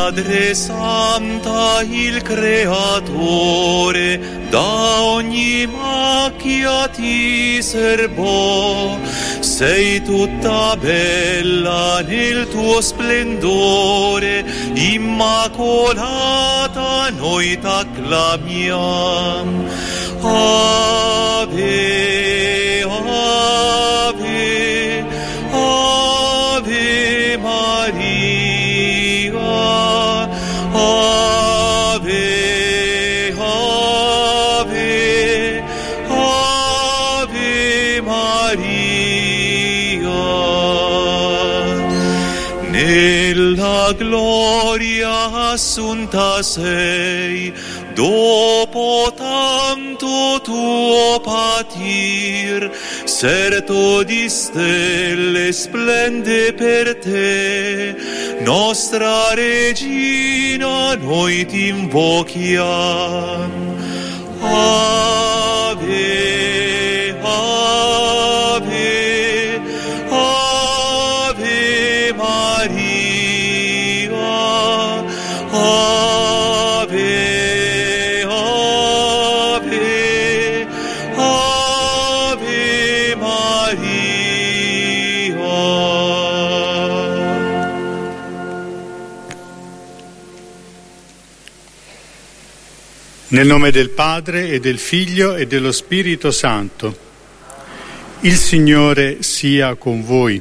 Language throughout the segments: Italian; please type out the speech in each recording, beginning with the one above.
Madre Santa, il Creatore, da ogni macchia ti serbò. Sei tutta bella nel tuo splendore, immacolata noi t'acclamiam. Ave, ave, ave Maria, ave, ave, ave Maria. Nella gloria assunta sei, dopo tanto tuo patir, certo di stelle splende per te. Nostra Regina, noi ti invochiamo. Ave, ave, ave Maria, ave, ave, ave Maria. Nel nome del Padre e del Figlio e dello Spirito Santo. Il Signore sia con voi.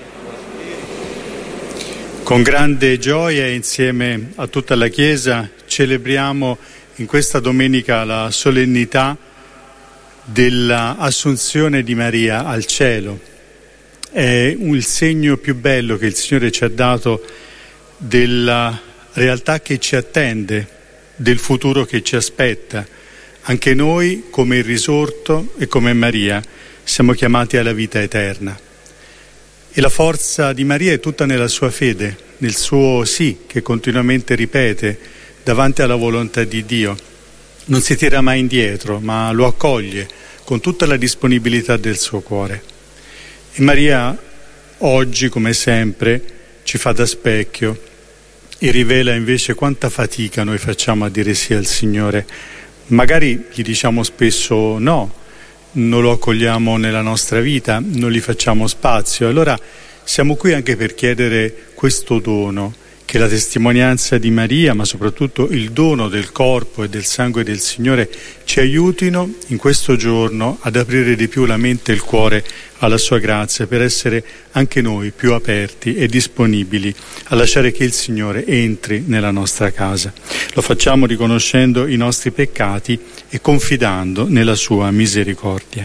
Con grande gioia insieme a tutta la Chiesa celebriamo in questa domenica la solennità dell'Assunzione di Maria al cielo. È il segno più bello che il Signore ci ha dato della realtà che ci attende, del futuro che ci aspetta. Anche noi, come il risorto e come Maria, siamo chiamati alla vita eterna. E la forza di Maria è tutta nella sua fede, nel suo sì che continuamente ripete davanti alla volontà di Dio. Non si tira mai indietro, ma lo accoglie con tutta la disponibilità del suo cuore. E Maria oggi, come sempre, ci fa da specchio e rivela invece quanta fatica noi facciamo a dire sì al Signore. Magari gli diciamo spesso no, non lo accogliamo nella nostra vita, non gli facciamo spazio. Allora siamo qui anche per chiedere questo dono, che la testimonianza di Maria, ma soprattutto il dono del corpo e del sangue del Signore, ci aiutino in questo giorno ad aprire di più la mente e il cuore alla sua grazia, per essere anche noi più aperti e disponibili a lasciare che il Signore entri nella nostra casa. Lo facciamo riconoscendo i nostri peccati e confidando nella sua misericordia.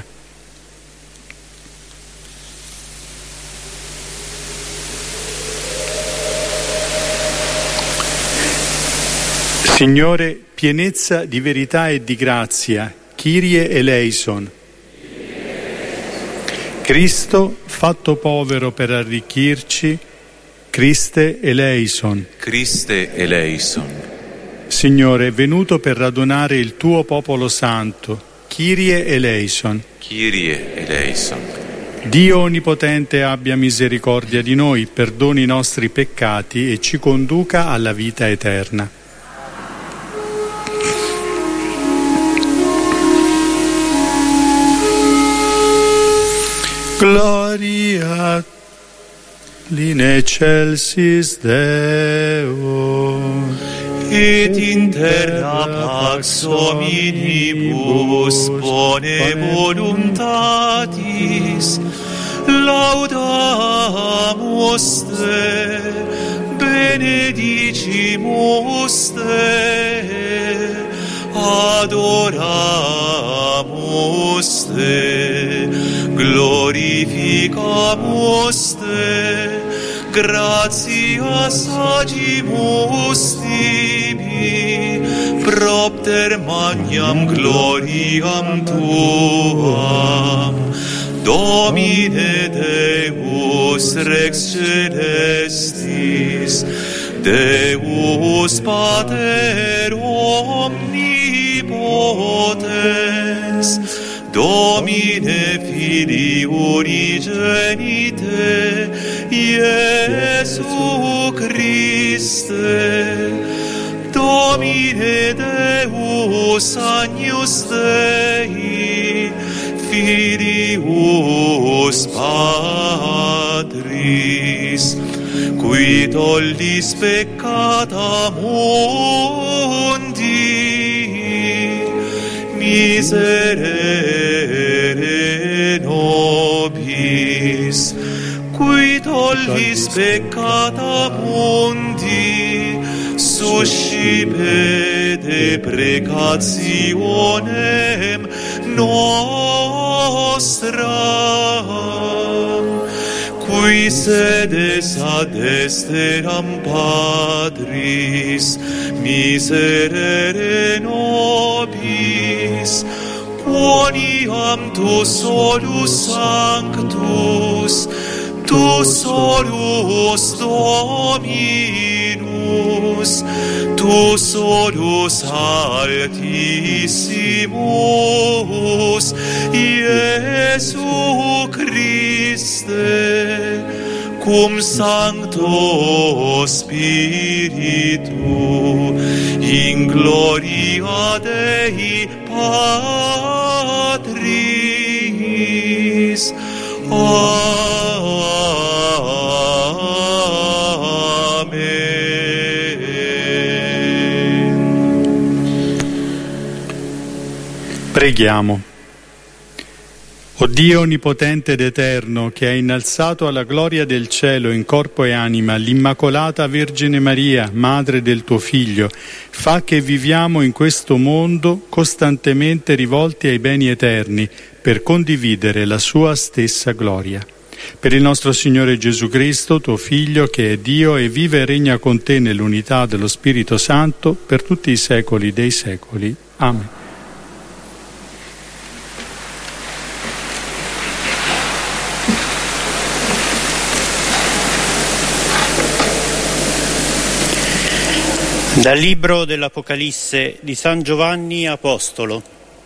Signore, pienezza di verità e di grazia, Kyrie eleison. Cristo, fatto povero per arricchirci, Christe eleison. Christe eleison. Signore, venuto per radunare il tuo popolo santo, Kyrie eleison. Kyrie eleison. Dio Onnipotente abbia misericordia di noi, perdoni i nostri peccati e ci conduca alla vita eterna. Gloria in excelsis Deo, et in terra pax hominibus bone voluntatis, laudamus te, benedicimus te, adoramus te, glorificamus te, gratias agimus tibi, propter magnam gloriam tuam. Domine Deus Rex Celestis, Deus Pater omnipotens, Domine Filii Unigenite, Iesu Christe, Domine Deus agnus Dei, Filius Patris, qui tollis peccata mundi, miserere nobis, qui tollis peccata mundi, suscipe deprecationem nostram, qui sedes ad esteram Patris, miserere nobis, quoniam tu solus sanctus, tu solus Dominus, tu solus Altissimus, Iesu Christe, cum Sancto Spiritu, in gloria Dei Patris. Preghiamo. O Dio onnipotente ed eterno, che hai innalzato alla gloria del cielo in corpo e anima l'Immacolata Vergine Maria, madre del tuo Figlio, fa che viviamo in questo mondo costantemente rivolti ai beni eterni per condividere la sua stessa gloria. Per il nostro Signore Gesù Cristo, tuo Figlio, che è Dio e vive e regna con te nell'unità dello Spirito Santo per tutti i secoli dei secoli. Amen. Dal libro dell'Apocalisse di San Giovanni Apostolo.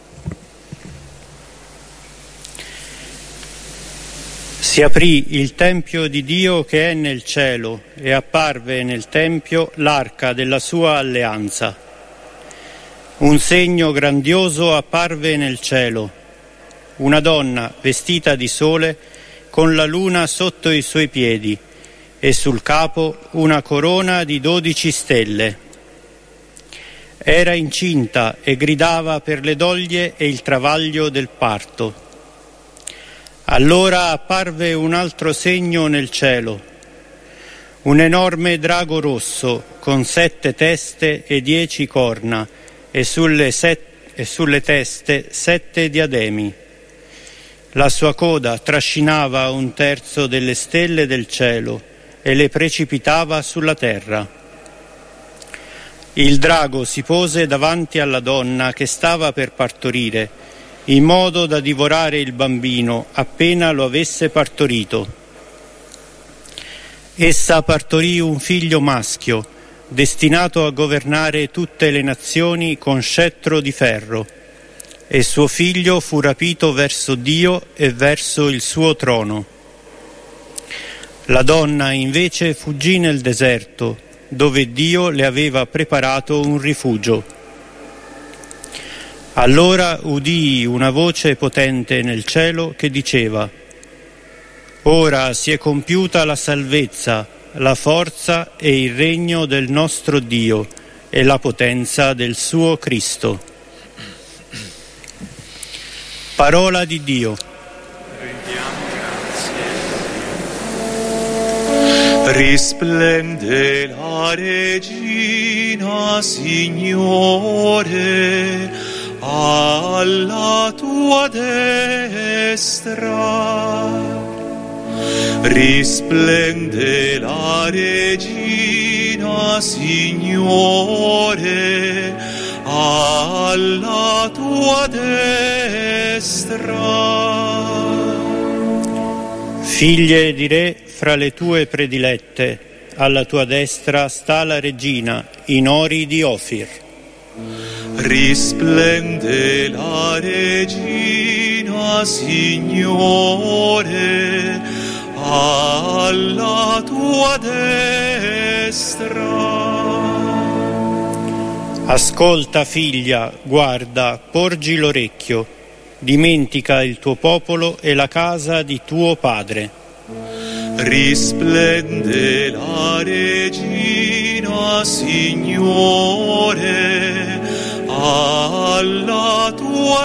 Si aprì il Tempio di Dio che è nel cielo e apparve nel Tempio l'arca della sua alleanza. Un segno grandioso apparve nel cielo, una donna vestita di sole con la luna sotto i suoi piedi e sul capo una corona di 12 stelle. Era incinta e gridava per le doglie e il travaglio del parto. Allora apparve un altro segno nel cielo, un enorme drago rosso con 7 teste e 10 corna e sulle teste 7 diademi. La sua coda trascinava 1/3 delle stelle del cielo e le precipitava sulla terra. Il drago si pose davanti alla donna che stava per partorire, in modo da divorare il bambino appena lo avesse partorito. Essa partorì un figlio maschio, destinato a governare tutte le nazioni con scettro di ferro, e suo figlio fu rapito verso Dio e verso il suo trono. La donna invece fuggì nel deserto, dove Dio le aveva preparato un rifugio. Allora udii una voce potente nel cielo che diceva: Ora si è compiuta la salvezza, la forza e il regno del nostro Dio e la potenza del suo Cristo. Parola di Dio. Risplende la Regina, Signore, alla tua destra. Risplende la Regina, Signore, alla tua destra. Figlie di re fra le tue predilette, alla tua destra sta la regina, in ori di Ofir. Risplende la Regina, Signore, alla tua destra. Ascolta, figlia, guarda, porgi l'orecchio, dimentica il tuo popolo e la casa di tuo padre. Risplende la regina, Signore, alla tua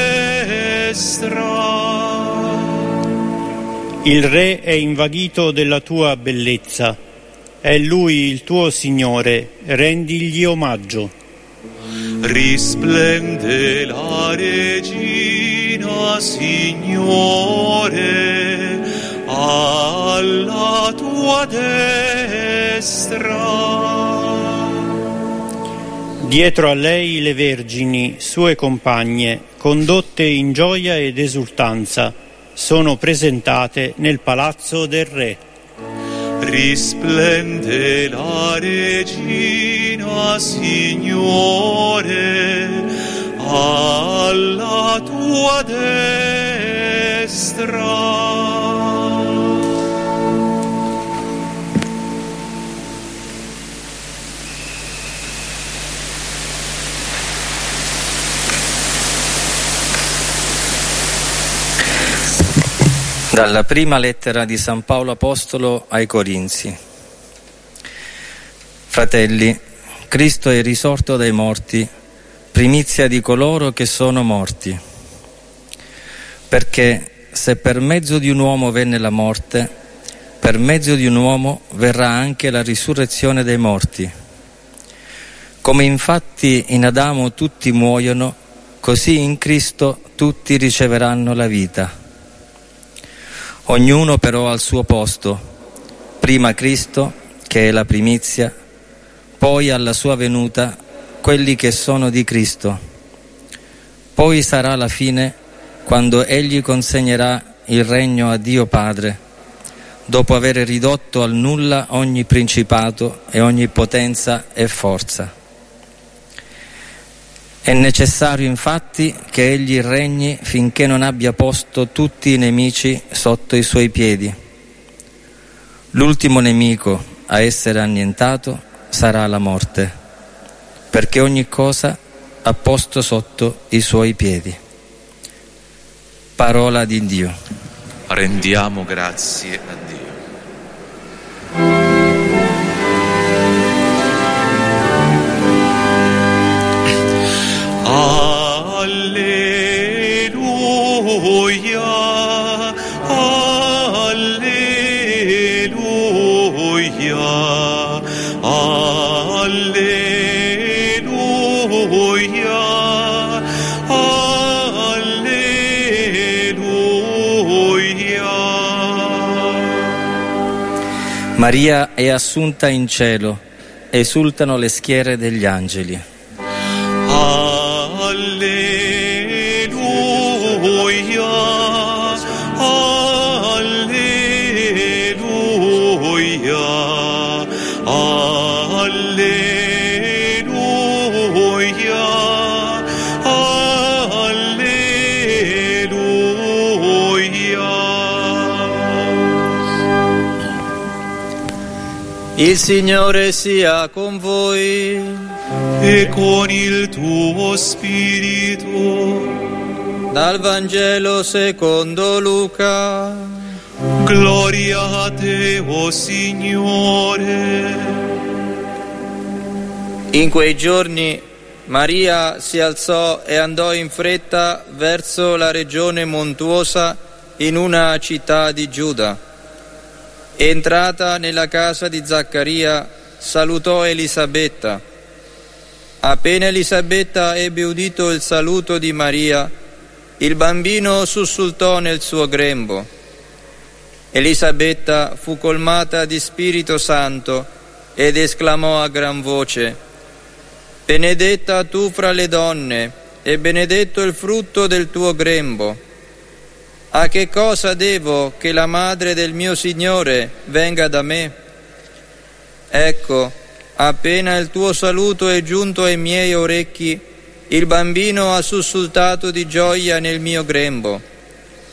destra. Il re è invaghito della tua bellezza, è lui il tuo Signore, rendigli omaggio. Risplende la regina, Signore, alla tua destra. Dietro a lei le vergini, sue compagne, condotte in gioia ed esultanza, sono presentate nel palazzo del re. Risplende la regina, Signore, alla tua destra. Dalla prima lettera di San Paolo Apostolo ai Corinzi. Fratelli, Cristo è risorto dai morti, primizia di coloro che sono morti. Perché se per mezzo di un uomo venne la morte, per mezzo di un uomo verrà anche la risurrezione dei morti. Come infatti in Adamo tutti muoiono, così in Cristo tutti riceveranno la vita. Ognuno però al suo posto, prima Cristo, che è la primizia, poi alla sua venuta quelli che sono di Cristo. Poi sarà la fine, quando Egli consegnerà il regno a Dio Padre, dopo aver ridotto al nulla ogni principato e ogni potenza e forza. È necessario infatti che Egli regni finché non abbia posto tutti i nemici sotto i suoi piedi. L'ultimo nemico a essere annientato sarà la morte, perché ogni cosa ha posto sotto i suoi piedi. Parola di Dio. Rendiamo grazie a Dio. Alleluia, alleluia, alleluia, alleluia. Maria è assunta in cielo, esultano le schiere degli angeli. Il Signore sia con voi e con il tuo spirito. Dal Vangelo secondo Luca. Gloria a te, o Signore. In quei giorni Maria si alzò e andò in fretta verso la regione montuosa in una città di Giuda. Entrata nella casa di Zaccaria, salutò Elisabetta. Appena Elisabetta ebbe udito il saluto di Maria, il bambino sussultò nel suo grembo. Elisabetta fu colmata di Spirito Santo ed esclamò a gran voce: Benedetta tu fra le donne e benedetto il frutto del tuo grembo. A che cosa devo che la madre del mio Signore venga da me? Ecco, appena il tuo saluto è giunto ai miei orecchi, il bambino ha sussultato di gioia nel mio grembo.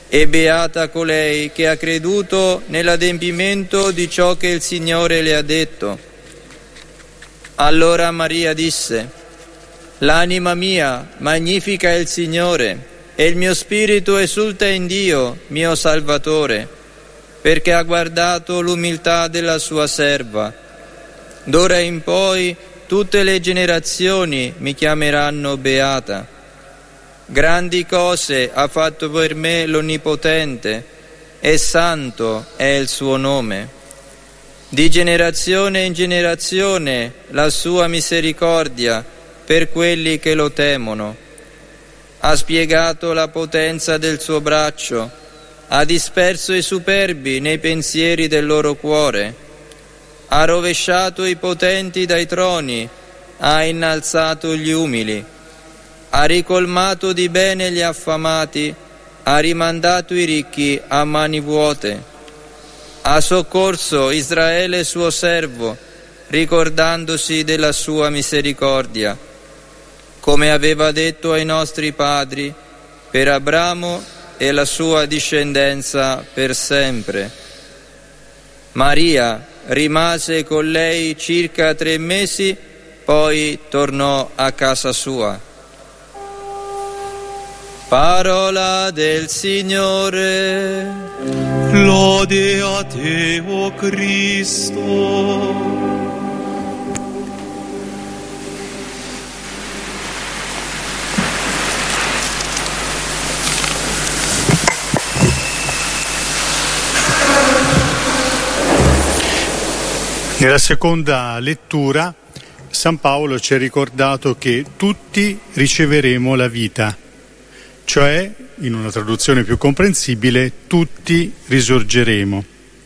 e beata colei che ha creduto nell'adempimento di ciò che il Signore le ha detto. Allora Maria disse: l'anima mia magnifica il Signore, e il mio spirito esulta in Dio, mio Salvatore, perché ha guardato l'umiltà della sua serva. D'ora in poi tutte le generazioni mi chiameranno beata. Grandi cose ha fatto per me l'Onnipotente, e santo è il suo nome. Di generazione in generazione la sua misericordia per quelli che lo temono. Ha spiegato la potenza del suo braccio, ha disperso i superbi nei pensieri del loro cuore, ha rovesciato i potenti dai troni, ha innalzato gli umili, ha ricolmato di bene gli affamati, ha rimandato i ricchi a mani vuote. Ha soccorso Israele suo servo, ricordandosi della sua misericordia, come aveva detto ai nostri padri, per Abramo e la sua discendenza per sempre. Maria rimase con lei circa 3 mesi, poi tornò a casa sua. Parola del Signore. Lode a te, o Cristo. Nella seconda lettura San Paolo ci ha ricordato che tutti riceveremo la vita, cioè, in una traduzione più comprensibile, tutti risorgeremo.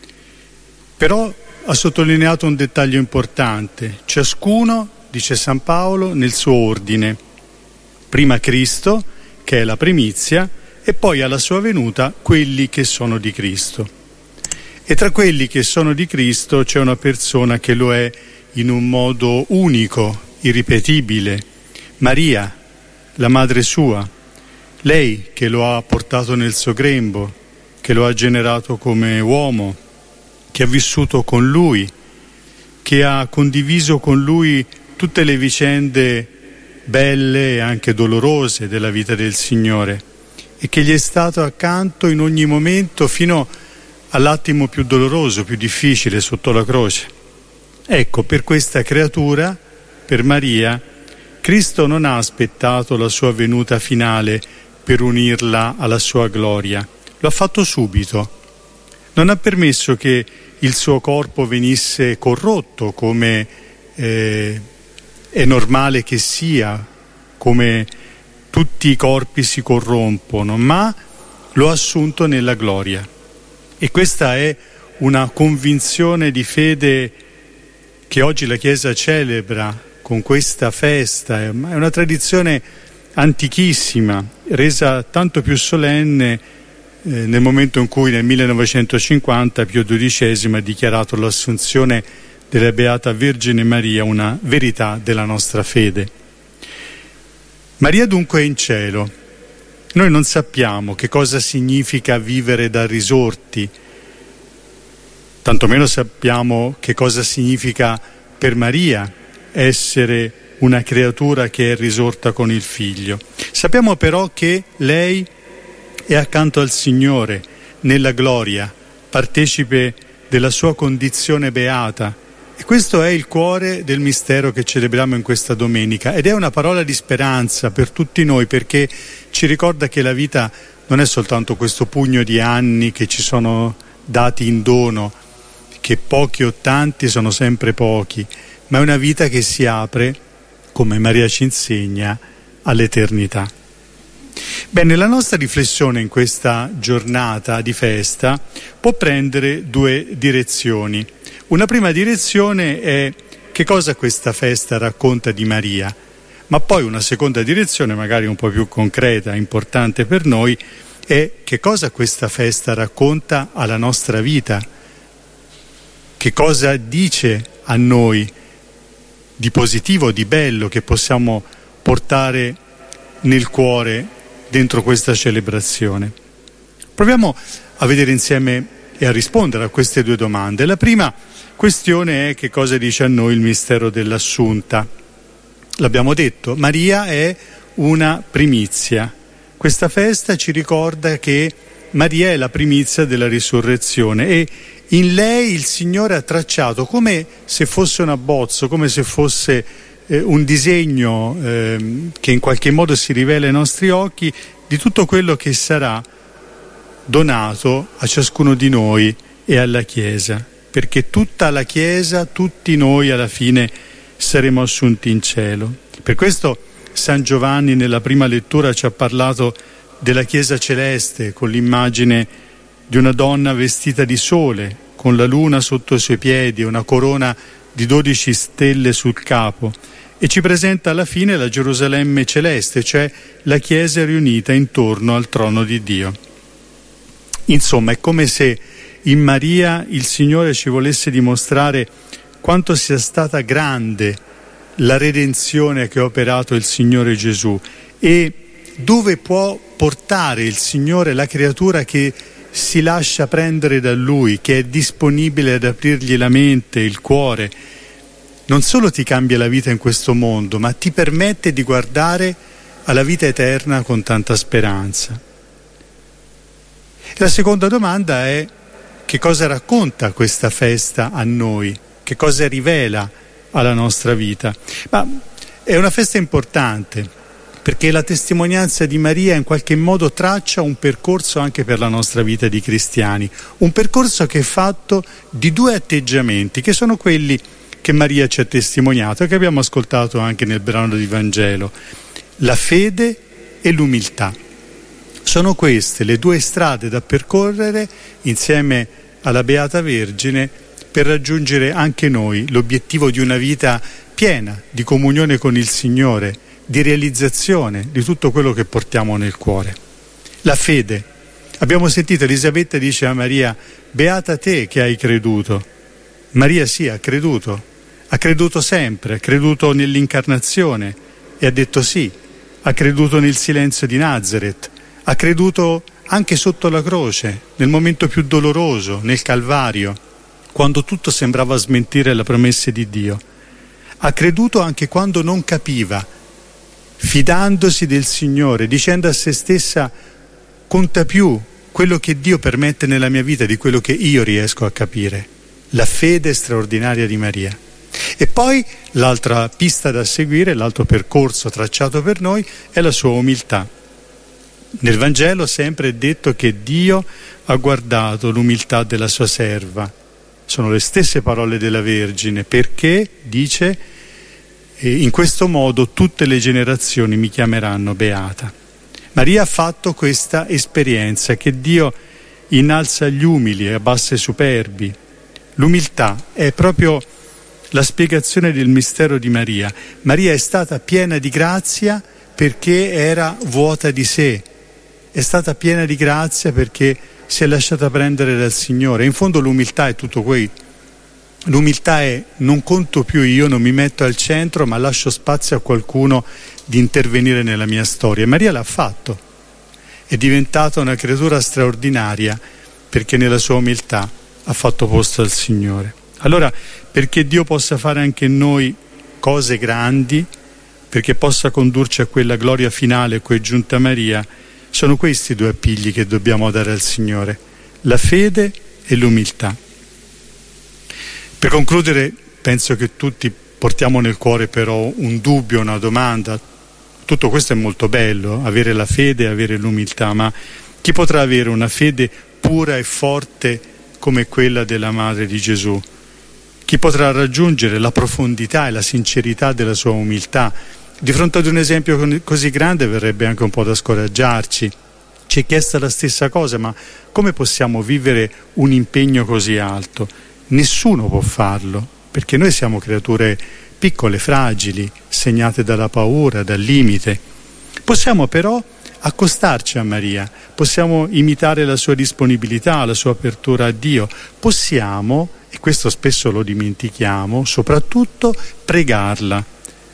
Però ha sottolineato un dettaglio importante: ciascuno, dice San Paolo, nel suo ordine. Prima Cristo, che è la primizia, e poi alla sua venuta quelli che sono di Cristo. E tra quelli che sono di Cristo c'è una persona che lo è in un modo unico, irripetibile: Maria, la madre sua. Lei che lo ha portato nel suo grembo, che lo ha generato come uomo, che ha vissuto con lui, che ha condiviso con lui tutte le vicende belle e anche dolorose della vita del Signore, e che gli è stato accanto in ogni momento fino all'attimo più doloroso, più difficile, sotto la croce. Ecco, per questa creatura, per Maria, Cristo non ha aspettato la sua venuta finale per unirla alla sua gloria. Lo ha fatto subito. Non ha permesso che il suo corpo venisse corrotto, come è normale che sia, come tutti i corpi si corrompono, ma lo ha assunto nella gloria. E questa è una convinzione di fede che oggi la Chiesa celebra con questa festa. È una tradizione antichissima, resa tanto più solenne nel momento in cui nel 1950 Pio XII ha dichiarato l'assunzione della Beata Vergine Maria una verità della nostra fede. Maria dunque è in cielo. Noi non sappiamo che cosa significa vivere da risorti, tantomeno sappiamo che cosa significa per Maria essere una creatura che è risorta con il Figlio. Sappiamo però che lei è accanto al Signore nella gloria, partecipe della sua condizione beata, e questo è il cuore del mistero che celebriamo in questa domenica, ed è una parola di speranza per tutti noi, perché ci ricorda che la vita non è soltanto questo pugno di anni che ci sono dati in dono, che pochi o tanti sono sempre pochi, ma è una vita che si apre, come Maria ci insegna, all'eternità. Beh, nella nostra riflessione in questa giornata di festa può prendere 2 direzioni. Una prima direzione è che cosa questa festa racconta di Maria, ma poi una seconda direzione, magari un po' più concreta, importante per noi, è che cosa questa festa racconta alla nostra vita, che cosa dice a noi di positivo, di bello, che possiamo portare nel cuore dentro questa celebrazione. Proviamo a vedere insieme e a rispondere a queste due domande. La prima questione è: che cosa dice a noi il mistero dell'Assunta? L'abbiamo detto, Maria è una primizia. Questa festa ci ricorda che Maria è la primizia della risurrezione e in lei il Signore ha tracciato, come se fosse un abbozzo, come se fosse un disegno che in qualche modo si rivela ai nostri occhi, di tutto quello che sarà donato a ciascuno di noi e alla Chiesa, perché tutta la Chiesa, tutti noi alla fine saremo assunti in cielo. Per questo San Giovanni nella prima lettura ci ha parlato della Chiesa celeste con l'immagine di una donna vestita di sole, con la luna sotto i suoi piedi, una corona di 12 stelle sul capo, e ci presenta alla fine la Gerusalemme celeste, cioè la Chiesa riunita intorno al trono di Dio. Insomma, è come se in Maria il Signore ci volesse dimostrare quanto sia stata grande la redenzione che ha operato il Signore Gesù e dove può portare il Signore la creatura che si lascia prendere da Lui, che è disponibile ad aprirgli la mente, il cuore. Non solo ti cambia la vita in questo mondo, ma ti permette di guardare alla vita eterna con tanta speranza. La seconda domanda è: che cosa racconta questa festa a noi? Che cosa rivela alla nostra vita? Ma è una festa importante, perché la testimonianza di Maria in qualche modo traccia un percorso anche per la nostra vita di cristiani, un percorso che è fatto di due atteggiamenti, che sono quelli che Maria ci ha testimoniato e che abbiamo ascoltato anche nel brano di Vangelo: la fede e l'umiltà. Sono queste le due strade da percorrere insieme alla Beata Vergine per raggiungere anche noi l'obiettivo di una vita piena di comunione con il Signore, di realizzazione di tutto quello che portiamo nel cuore. La fede. Abbiamo sentito Elisabetta dice a Maria: beata te che hai creduto. Maria sì, ha creduto sempre, ha creduto nell'incarnazione e ha detto sì, ha creduto nel silenzio di Nazareth, ha creduto anche sotto la croce, nel momento più doloroso, nel Calvario, quando tutto sembrava smentire le promesse di Dio. Ha creduto anche quando non capiva, fidandosi del Signore, dicendo a se stessa: conta più quello che Dio permette nella mia vita di quello che io riesco a capire. La fede straordinaria di Maria. E poi l'altra pista da seguire, l'altro percorso tracciato per noi, è la sua umiltà. Nel Vangelo sempre è detto che Dio ha guardato l'umiltà della sua serva. Sono le stesse parole della Vergine, perché, dice, in questo modo tutte le generazioni mi chiameranno beata. Maria ha fatto questa esperienza che Dio innalza gli umili e abbassa i superbi. L'umiltà è proprio la spiegazione del mistero di Maria. Maria è stata piena di grazia perché era vuota di sé, è stata piena di grazia perché si è lasciata prendere dal Signore. In fondo l'umiltà è tutto questo. L'umiltà è: non conto più io, non mi metto al centro, ma lascio spazio a qualcuno di intervenire nella mia storia. Maria l'ha fatto, è diventata una creatura straordinaria perché nella sua umiltà ha fatto posto al Signore. Allora, perché Dio possa fare anche in noi cose grandi, perché possa condurci a quella gloria finale a cui è giunta Maria, sono questi due appigli che dobbiamo dare al Signore: la fede e l'umiltà. Per concludere, penso che tutti portiamo nel cuore però un dubbio, una domanda. Tutto questo è molto bello, avere la fede e avere l'umiltà, ma chi potrà avere una fede pura e forte come quella della Madre di Gesù? Chi potrà raggiungere la profondità e la sincerità della sua umiltà? Di fronte ad un esempio così grande verrebbe anche un po' da scoraggiarci. Ci è chiesta la stessa cosa, ma come possiamo vivere un impegno così alto? Nessuno può farlo, perché noi siamo creature piccole, fragili, segnate dalla paura, dal limite. Possiamo però accostarci a Maria, possiamo imitare la sua disponibilità, la sua apertura a Dio, possiamo, e questo spesso lo dimentichiamo, soprattutto pregarla,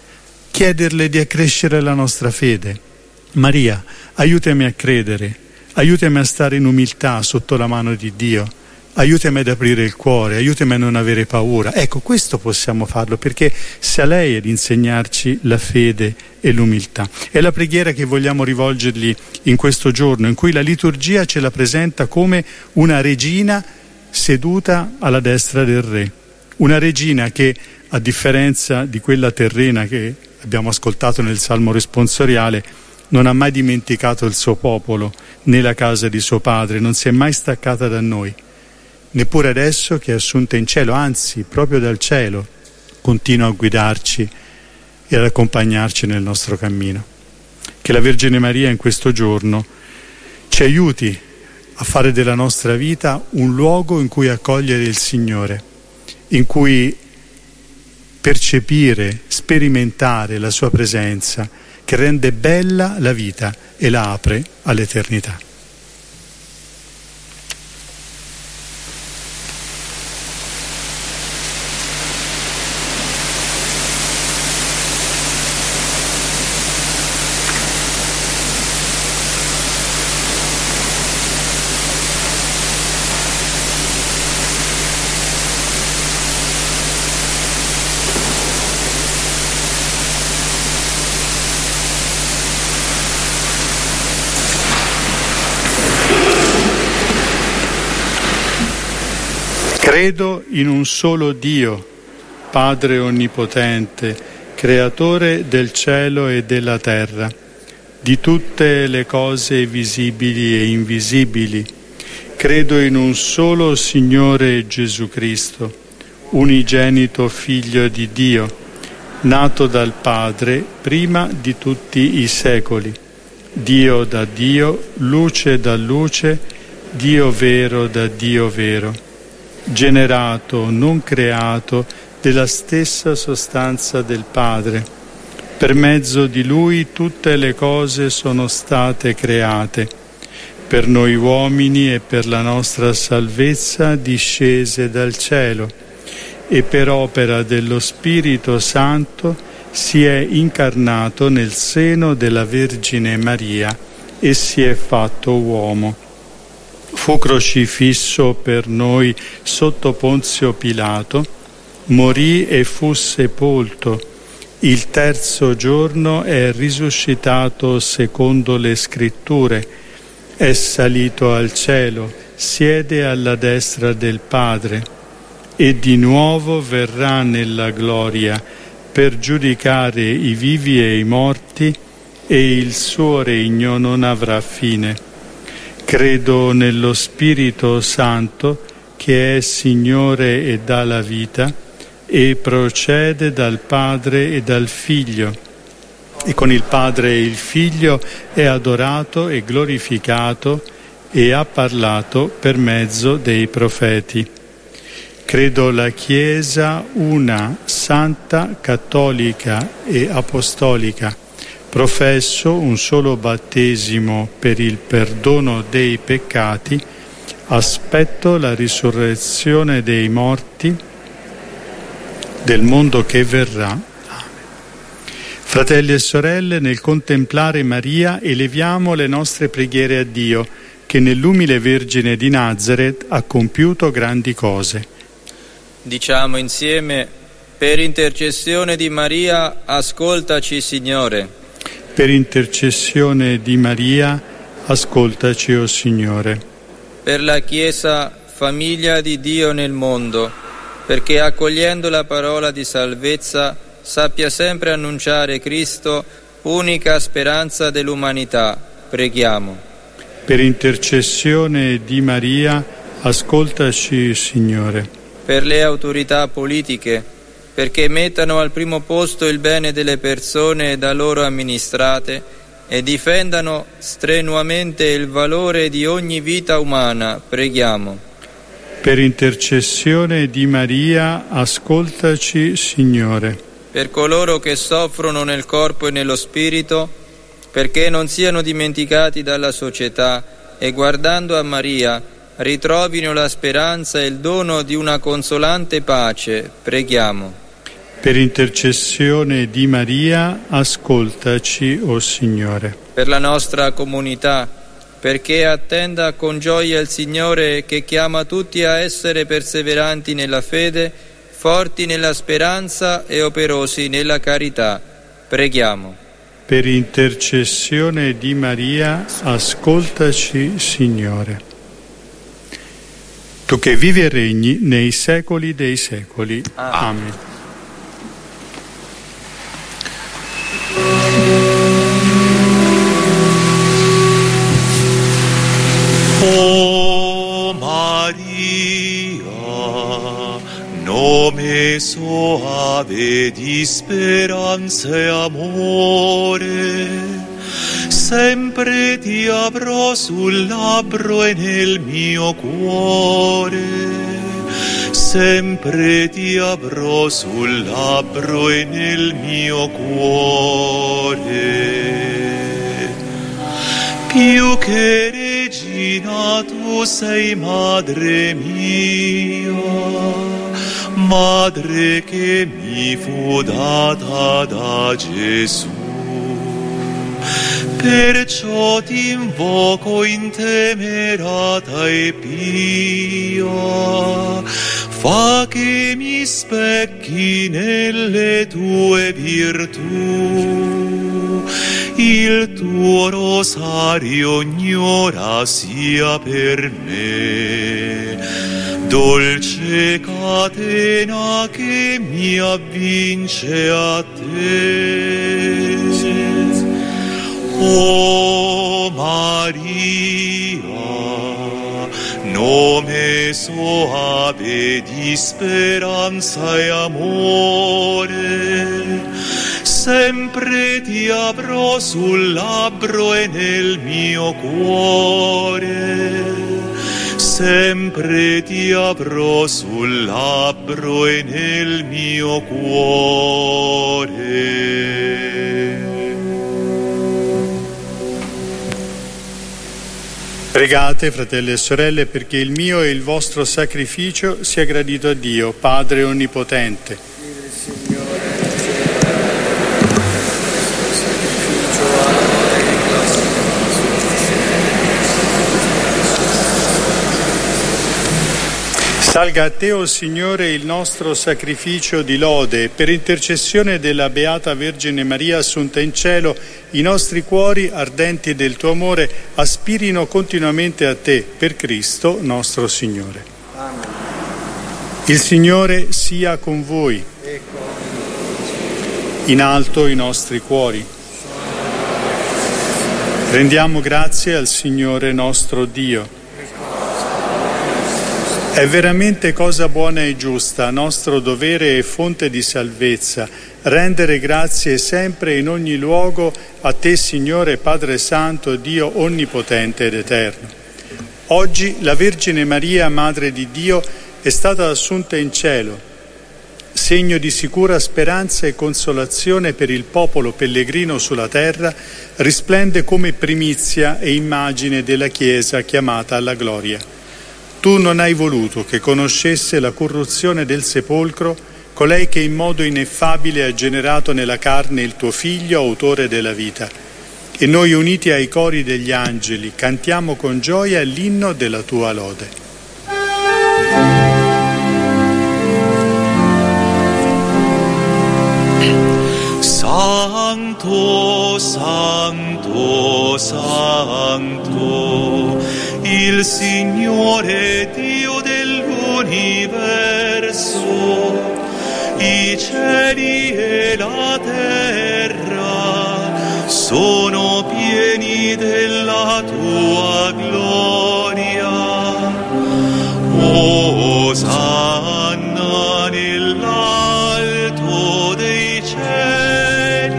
chiederle di accrescere la nostra fede. Maria, aiutami a credere, aiutami a stare in umiltà sotto la mano di Dio, aiutami ad aprire il cuore, aiutami a non avere paura. Ecco, questo possiamo farlo perché sia lei ad insegnarci la fede e l'umiltà. È la preghiera che vogliamo rivolgergli in questo giorno, in cui la liturgia ce la presenta come una regina seduta alla destra del re. Una regina che, a differenza di quella terrena che abbiamo ascoltato nel Salmo responsoriale, non ha mai dimenticato il suo popolo né la casa di suo padre, non si è mai staccata da noi, neppure adesso che è assunta in cielo, anzi proprio dal cielo continua a guidarci e ad accompagnarci nel nostro cammino. Che la Vergine Maria in questo giorno ci aiuti a fare della nostra vita un luogo in cui accogliere il Signore, in cui percepire, sperimentare la sua presenza, che rende bella la vita e la apre all'eternità. Credo in un solo Dio, Padre Onnipotente, Creatore del cielo e della terra, di tutte le cose visibili e invisibili. Credo in un solo Signore Gesù Cristo, unigenito Figlio di Dio, nato dal Padre prima di tutti i secoli, Dio da Dio, luce da luce, Dio vero da Dio vero, generato, non creato, della stessa sostanza del Padre. Per mezzo di Lui tutte le cose sono state create. Per noi uomini e per la nostra salvezza discese dal cielo, e per opera dello Spirito Santo si è incarnato nel seno della Vergine Maria e si è fatto uomo. Fu crocifisso per noi sotto Ponzio Pilato, morì e fu sepolto. Il terzo giorno è risuscitato secondo le Scritture, è salito al cielo, siede alla destra del Padre e di nuovo verrà nella gloria per giudicare i vivi e i morti, e il suo regno non avrà fine. Credo nello Spirito Santo, che è Signore e dà la vita, e procede dal Padre e dal Figlio, e con il Padre e il Figlio è adorato e glorificato e ha parlato per mezzo dei profeti. Credo la Chiesa una, santa, cattolica e apostolica. Professo un solo battesimo per il perdono dei peccati, aspetto la risurrezione dei morti del mondo che verrà. Amen. Fratelli e sorelle, nel contemplare Maria eleviamo le nostre preghiere a Dio, che nell'umile Vergine di Nazaret ha compiuto grandi cose. Diciamo insieme: per intercessione di Maria, ascoltaci, Signore. Per intercessione di Maria, ascoltaci, o Signore. Per la Chiesa, famiglia di Dio nel mondo, perché accogliendo la parola di salvezza sappia sempre annunciare Cristo, unica speranza dell'umanità. Preghiamo. Per intercessione di Maria, ascoltaci, Signore. Per le autorità politiche, perché mettano al primo posto il bene delle persone da loro amministrate e difendano strenuamente il valore di ogni vita umana. Preghiamo. Per intercessione di Maria, ascoltaci, Signore. Per coloro che soffrono nel corpo e nello spirito, perché non siano dimenticati dalla società e guardando a Maria ritrovino la speranza e il dono di una consolante pace. Preghiamo. Per intercessione di Maria, ascoltaci, o Signore. Per la nostra comunità, perché attenda con gioia il Signore che chiama tutti a essere perseveranti nella fede, forti nella speranza e operosi nella carità. Preghiamo. Per intercessione di Maria, ascoltaci, Signore. Tu che vivi e regni nei secoli dei secoli. Amen. O Maria, nome soave di speranza e amore, sempre ti avrò sul labbro e nel mio cuore, sempre ti avrò sul labbro e nel mio cuore. Più che regina tu sei madre mia, madre che mi fu data da Gesù. Perciò ti invoco intemerata e pia, fa che mi specchi nelle tue virtù, il tuo rosario ogni ora sia per me dolce catena che mi avvince a te. O Maria, nome soave di speranza e amore, sempre ti avrò sul labbro e nel mio cuore, sempre ti avrò sul labbro e nel mio cuore. Pregate, fratelli e sorelle, perché il mio e il vostro sacrificio sia gradito a Dio, Padre Onnipotente. Salga a te, o Signore, il nostro sacrificio di lode. Per intercessione della Beata Vergine Maria assunta in cielo, i nostri cuori, ardenti del tuo amore, aspirino continuamente a te, per Cristo nostro Signore. Amen. Il Signore sia con voi. In alto i nostri cuori. Rendiamo grazie al Signore nostro Dio. È veramente cosa buona e giusta, nostro dovere e fonte di salvezza, rendere grazie sempre e in ogni luogo a te, Signore Padre Santo, Dio onnipotente ed eterno. Oggi la Vergine Maria, Madre di Dio, è stata assunta in cielo, segno di sicura speranza e consolazione per il popolo pellegrino sulla terra, risplende come primizia e immagine della Chiesa chiamata alla gloria. Tu non hai voluto che conoscesse la corruzione del sepolcro colei che in modo ineffabile ha generato nella carne il tuo Figlio, autore della vita. E noi, uniti ai cori degli angeli, cantiamo con gioia l'inno della tua lode. Santo, Santo, Santo, il Signore Dio dell'universo, i cieli e la terra sono pieni della tua gloria. Osanna nell'alto dei cieli,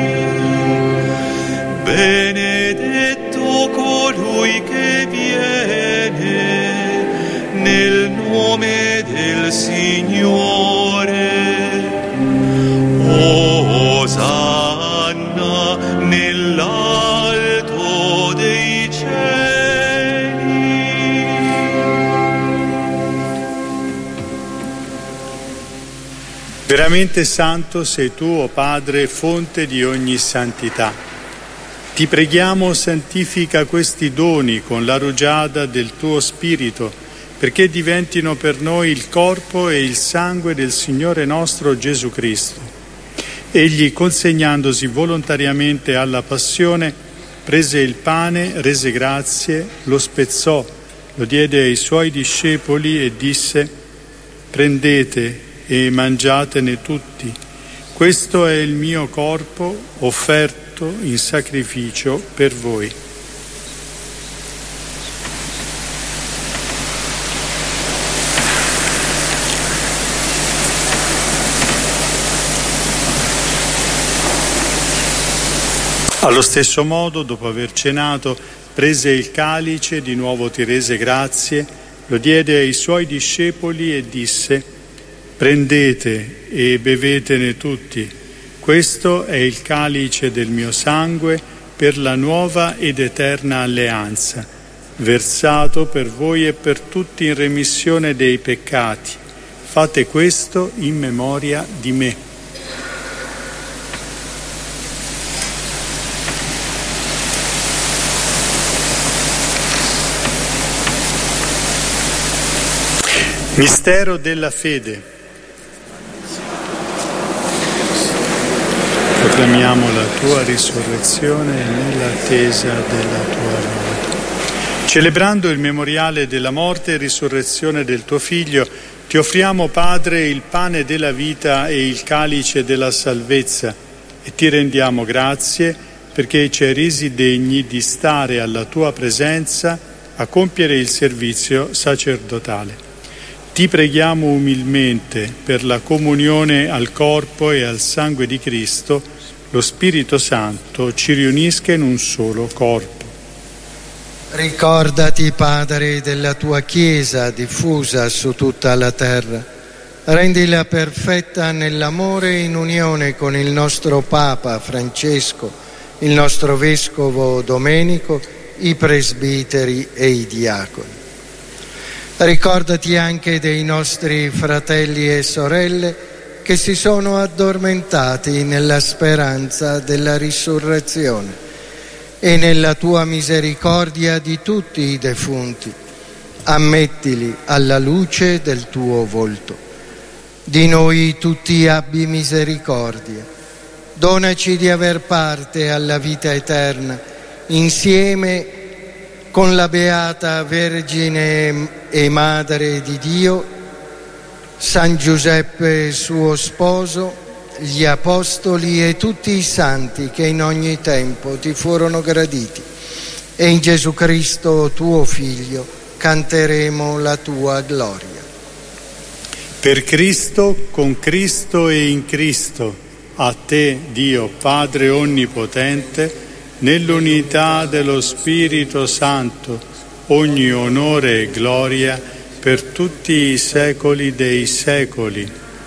benedetto colui che viene nel nome del Signore. Osanna nell'alto dei cieli. Veramente santo sei tu, o Padre, fonte di ogni santità. Ti preghiamo, santifica questi doni con la rugiada del tuo Spirito, perché diventino per noi il corpo e il sangue del Signore nostro Gesù Cristo. Egli, consegnandosi volontariamente alla passione, prese il pane, rese grazie, lo spezzò, lo diede ai suoi discepoli e disse: prendete e mangiatene tutti. Questo è il mio corpo offerto in sacrificio per voi. Allo stesso modo, dopo aver cenato, prese il calice, di nuovo ti rese grazie, lo diede ai suoi discepoli e disse: prendete e bevetene tutti. Questo è il calice del mio sangue per la nuova ed eterna alleanza, versato per voi e per tutti in remissione dei peccati. Fate questo in memoria di me. Mistero della fede. Proclamiamo la tua risurrezione nell'attesa della tua venuta. Celebrando il memoriale della morte e risurrezione del tuo Figlio, ti offriamo, Padre, il pane della vita e il calice della salvezza, e ti rendiamo grazie perché ci hai resi degni di stare alla tua presenza a compiere il servizio sacerdotale. Ti preghiamo umilmente per la comunione al corpo e al sangue di Cristo, lo Spirito Santo ci riunisca in un solo corpo. Ricordati, Padre, della tua Chiesa diffusa su tutta la terra. Rendila perfetta nell'amore in unione con il nostro Papa Francesco, il nostro Vescovo Domenico, i presbiteri e i diaconi. Ricordati anche dei nostri fratelli e sorelle che si sono addormentati nella speranza della risurrezione, e nella tua misericordia di tutti i defunti ammettili alla luce del tuo volto. Di noi tutti abbi misericordia. Donaci di aver parte alla vita eterna insieme con la Beata Vergine e Madre di Dio, San Giuseppe suo sposo, gli Apostoli e tutti i santi che in ogni tempo ti furono graditi. E in Gesù Cristo, tuo Figlio, canteremo la tua gloria. Per Cristo, con Cristo e in Cristo, a te, Dio Padre Onnipotente, nell'unità dello Spirito Santo, ogni onore e gloria per tutti i secoli dei secoli.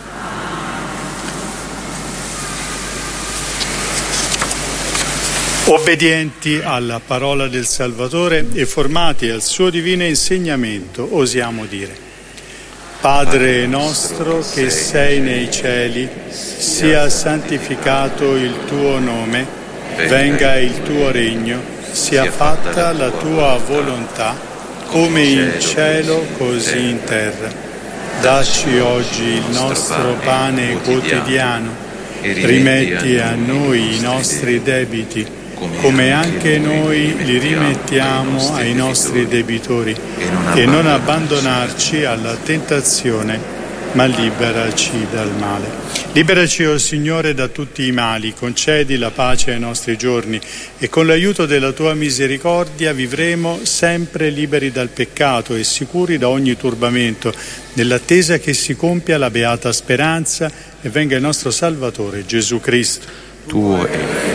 Obbedienti alla parola del Salvatore e formati al suo divino insegnamento, osiamo dire: Padre nostro che sei nei cieli, sia santificato il tuo nome, venga il tuo regno, sia fatta la tua volontà, come in cielo così in terra. Dacci oggi il nostro pane quotidiano, rimetti a noi i nostri debiti, come anche noi li rimettiamo ai nostri debitori, e non abbandonarci alla tentazione, ma liberaci dal male. Liberaci, o Signore, da tutti i mali, concedi la pace ai nostri giorni, e con l'aiuto della tua misericordia vivremo sempre liberi dal peccato e sicuri da ogni turbamento, nell'attesa che si compia la beata speranza e venga il nostro Salvatore Gesù Cristo. Tuo è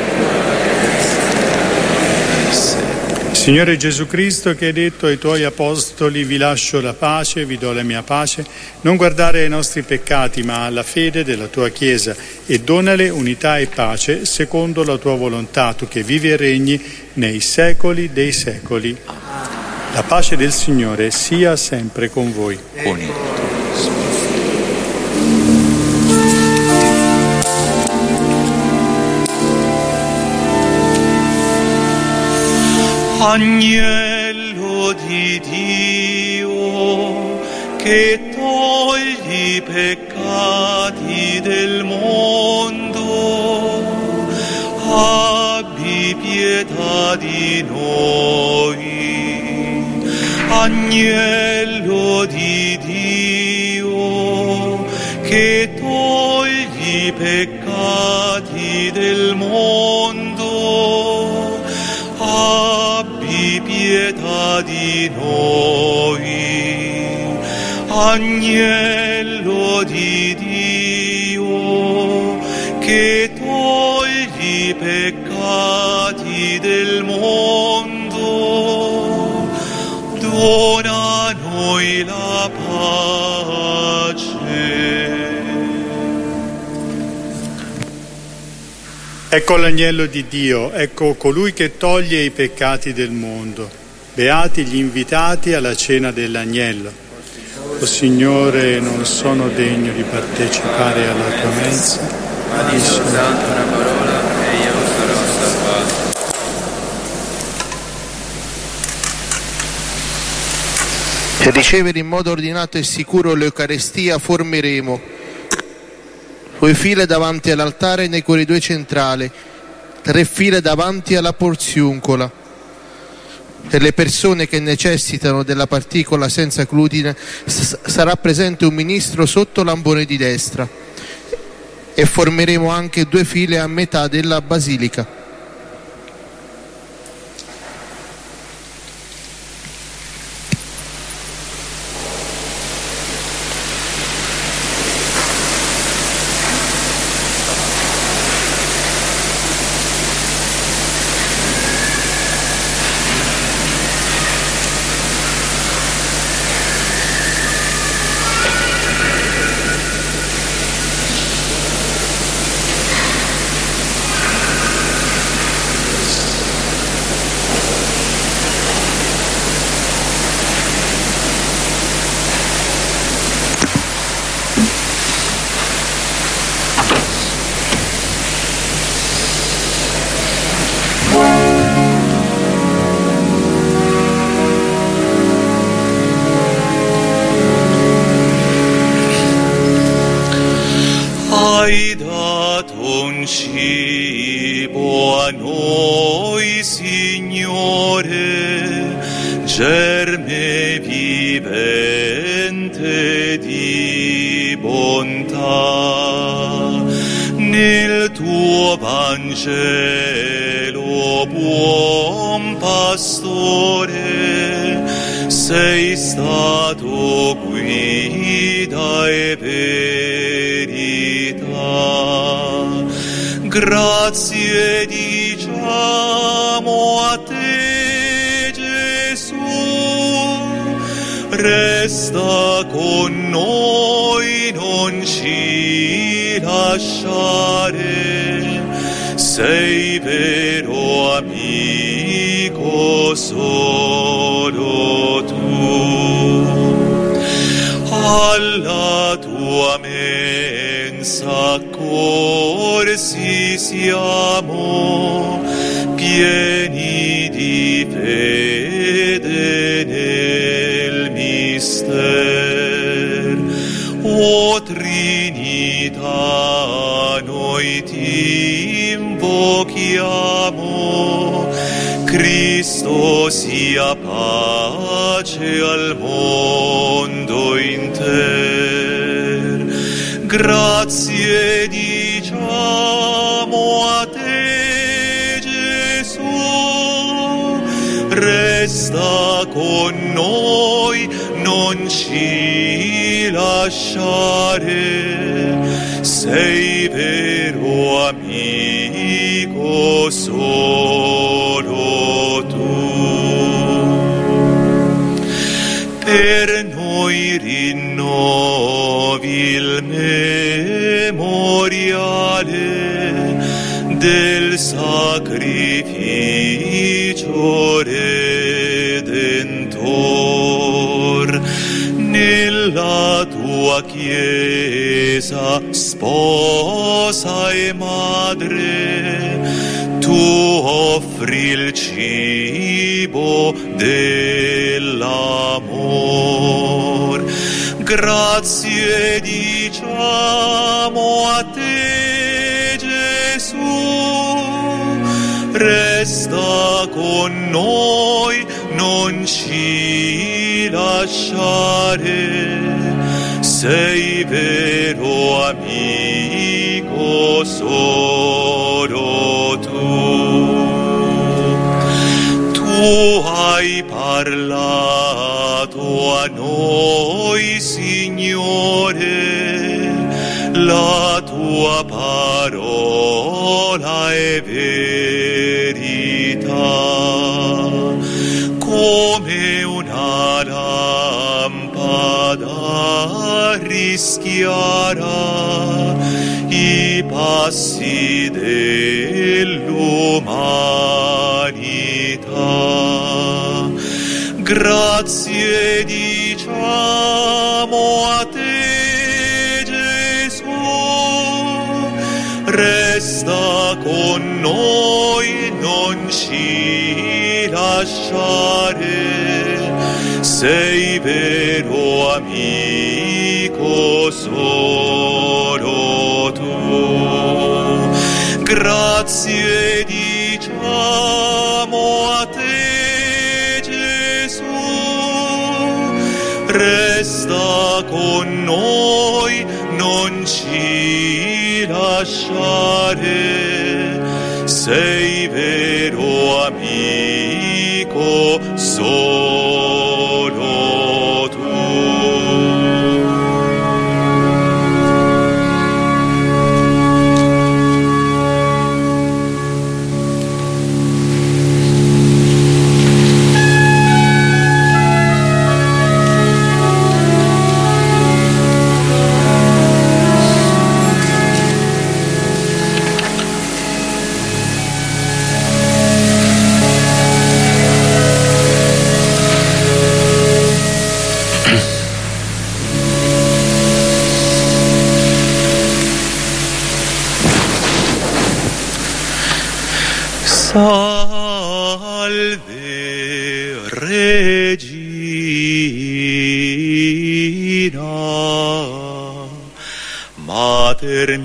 Signore Gesù Cristo, che hai detto ai tuoi apostoli: vi lascio la pace, vi do la mia pace, non guardare ai nostri peccati ma alla fede della tua Chiesa, e donale unità e pace secondo la tua volontà, tu che vivi e regni nei secoli dei secoli. La pace del Signore sia sempre con voi. con il tuo. Agnello di Dio, che togli i peccati del mondo, abbi pietà di noi. Agnello di Dio, che togli i peccati del mondo, abbi pietà di noi. Agnello di Dio, che togli i peccati del mondo, dona a noi la pace. Ecco l'agnello di Dio, ecco colui che toglie i peccati del mondo. Beati gli invitati alla cena dell'agnello. O Signore, non sono degno di partecipare alla tua mensa, ma di soltanto una parola e io sarò salvato. Per ricevere in modo ordinato e sicuro l'Eucarestia formeremo 2 file davanti all'altare nei corridoi centrali, 3 file davanti alla porziuncola. Per le persone che necessitano della particola senza glutine sarà presente un ministro sotto l'ambone di destra, e formeremo anche 2 file a metà della basilica. Hai dato un cibo a noi, Signore, germe vivente di bontà. Nel tuo Vangelo, buon pastore, sei stato guida e verità. Grazie diciamo a te, Gesù, resta con noi, non ci lasciare, sei vero amico solo tu. Alla tua mensa accorsi siamo, pieni di fede nel mister. O Trinità, noi ti invochiamo, Cristo sia pace al mondo inter. Grazie diciamo a te, Gesù, resta con noi, non ci lasciare, sei vero amico solo tu. Per noi rinnovi il memoriale del sacrificio redentor. Nella tua Chiesa, sposa e madre, tu offri il cibo dell'amor. Grazie diciamo a te, Gesù, resta con noi, non ci lasciare. Sei vero amico solo tu hai parlato a noi, Signore, la tua parola è verità, come una lampada rischiara i passi dell'umanità. Grazie diciamo a te, Gesù, resta con noi, non ci lasciare, sei vero amico solo tu. Grazie diciamo a te, Gesù, resta con noi, non ci lasciare, sei vero amico solo tu. Salve Regina, Mater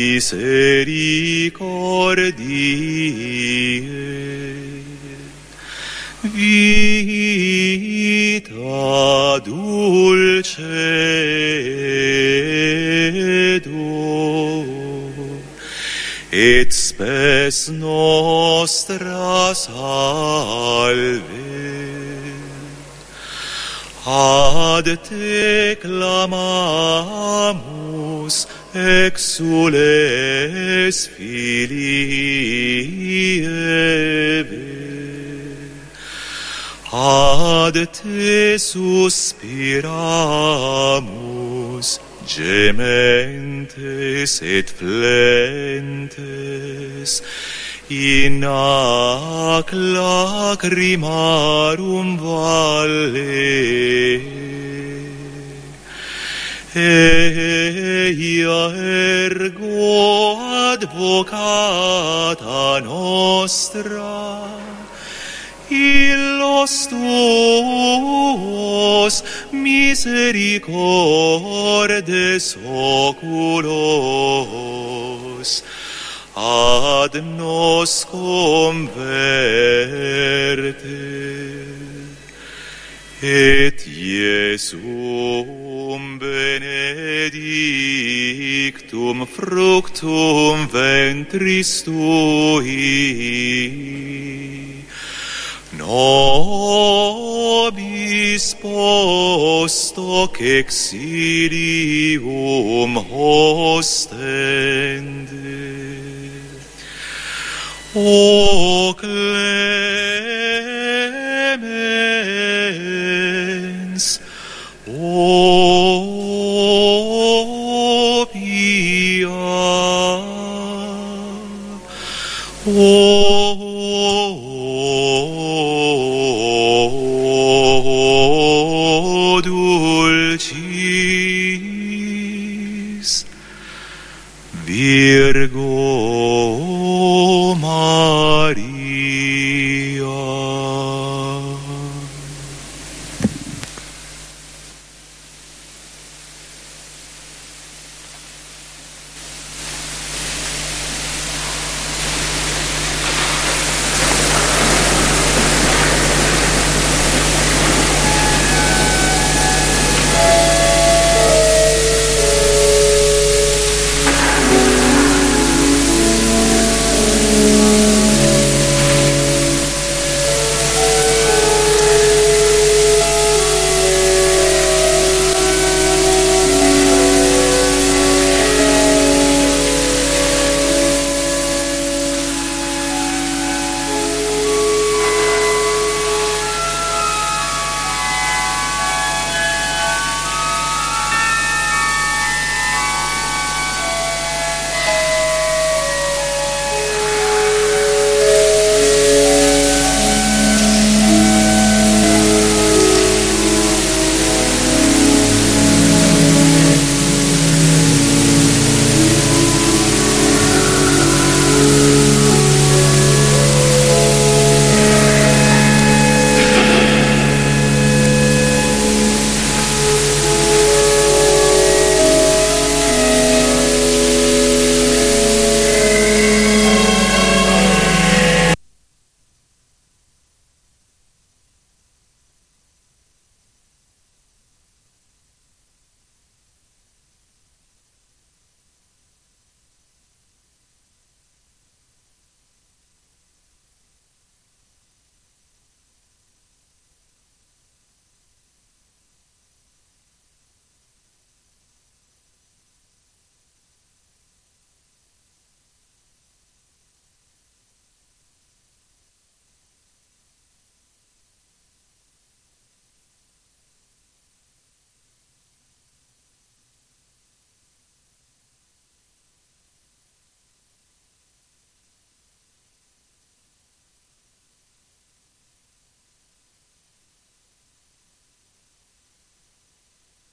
misericordiae, vita dulcedo, et spes nostra salve. Ad te clamamus, exules filii Eve, ad te suspiramus, gementes et flentes, in ac lacrimarum valle. Eia ergo advocata nostra, illos tuos misericordes oculos ad nos converte, et Iesum benedictum fructum ventris tui, nobis post hoc exilium ostende. O clemens, o pia, o